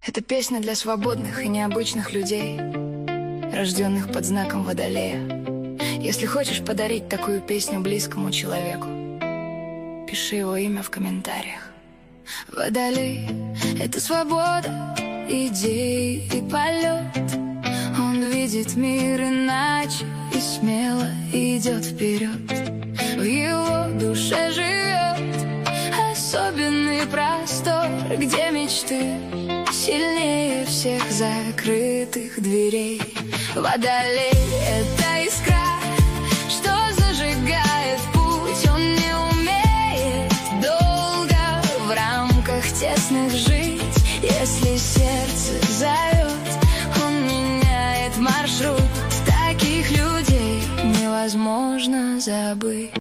Это песня для свободных и необычных людей, рожденных под знаком Водолея. Если хочешь подарить такую песню близкому человеку, пиши его имя в комментариях. Водолей — это свобода, идеи и полет. Он видит мир иначе и смело идет вперед. В его душе живет особенный простор, где мечты сильнее всех закрытых дверей. Водолей — это искра, что зажигает путь. Он не умеет долго в рамках тесных жить. Если сердце зовет, он меняет маршрут. Таких людей невозможно забыть.